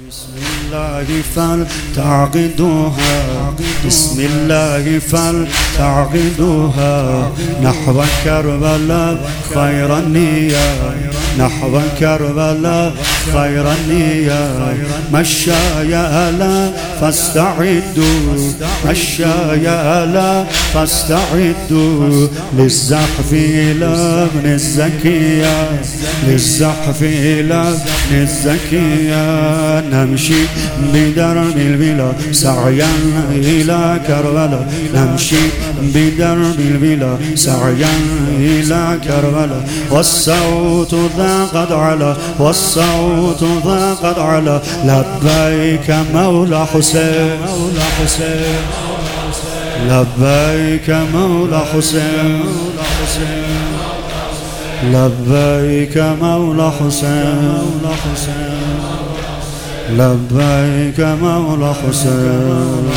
بسم الله فلتعقدوها بسم الله فلتعقدوها نحو كربلاء خير النية نحو كربلاء خير النية مشايا ألا فاستعدوا مشايا ألا فاستعدوا للزحف إلى ابن الزكية للزحف إلى ابن الزكية نمشي بدرب البلا سعيا إلى كربلاء نمشي بدرب البلا سعيا إلى كربلاء والصوت ذا قد علا والصوت ذا قد علا لبيك مولى حسين لبيك مولى حسين لبيك مولى حسين لبيك مولى حسين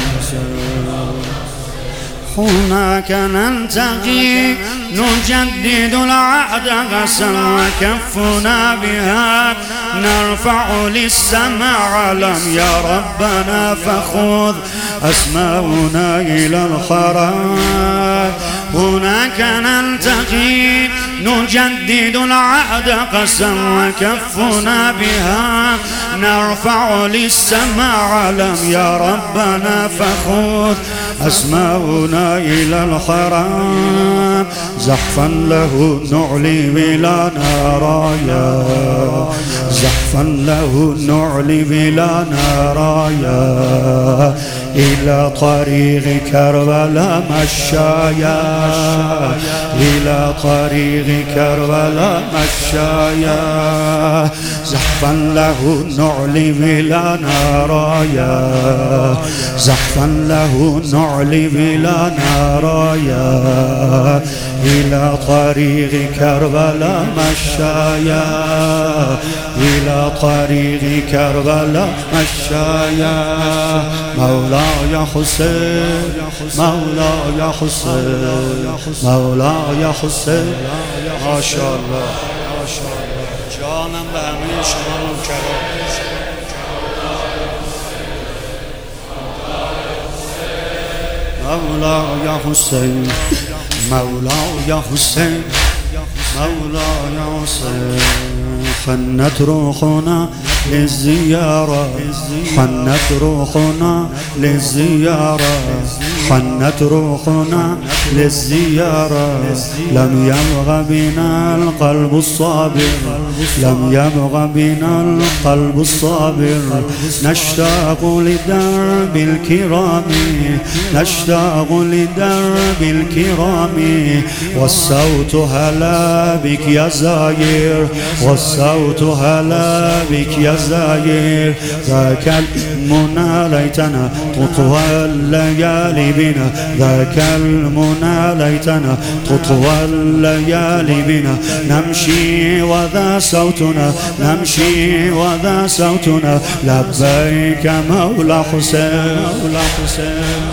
هناك نلتقي نجدد العهد قسم وكفنا بها نرفع للسماء علم يا ربنا فخذ أسماؤنا إلى الخراج هناك نلتقي نجدد العهد قسم وكفنا بها نرفع للسماء علم يا ربنا فخذ أسماؤنا إلى الحرام زحفا له نعلي بلا نرايا زحفا له نعلي بلا نرايا إلى طريق كربلاء مشايا إلى طريق كربلاء مشايا زحفا له نعلي بلا نرايا زحفا له نعلي بلا نرايا إلى طريق كربلاء مشايا إلى طريق كربلاء مشايا مولاي حسين مولاي حسين مولاي حسين ما شاء الله جانم به همه شما نوکران مولاي حسين مولاي حسين مولاي حسين حنت روحنا للزيارة حنت روحنا للزيارة حنت روحنا للزيارة لم يبغ بنا القلب الصابر لم يبغ بنا القلب الصابر نشتاق لدرب الكرام نشتاق لدرب الكرام والصوت هلا بك يا زاير والصوت هلا بك يا زاير ذاك المنى ليتنا تطوى الليالي بنا ذاك المنى ليتنا تطوى الليالي بنا نمشي وذا صوتنا نمشي وذا صوتنا لبيك مولى حسين مولى حسين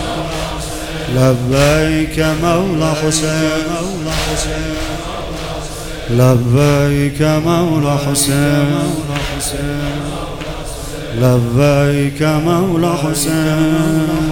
لبيك مولى حسين مولى حسين لبيك مولى حسين لبيك مولى حسين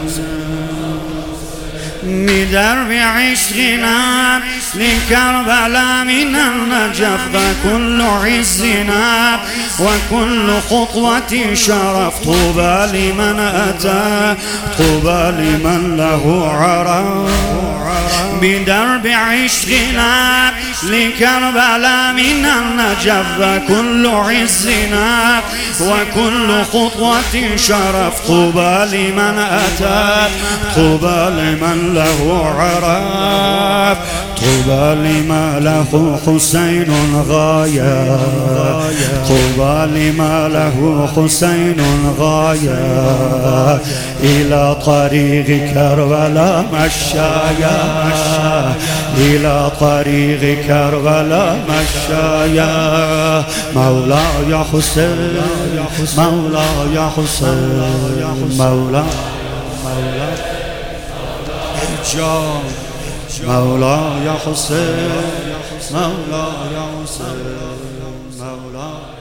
بدرب عشقنا لكربلاء من النجف فكل عزنا وكل خطوة شرف طوبى لمن أتى طوبى لمن له عرف بدرب عشقنا لكربلاء من النجف فكل عزنا وكل خطوة شرف طوبى لمن أتى طوبى لمن له عرف طوبى لما له حسين غاية طوبى لما له حسين غاية إلى طريق كربلاء مشايا إلى طريق كربلاء مشايا مولاي حسين مولاي حسين مولاي مولاي حسين مولاي حسين مولاي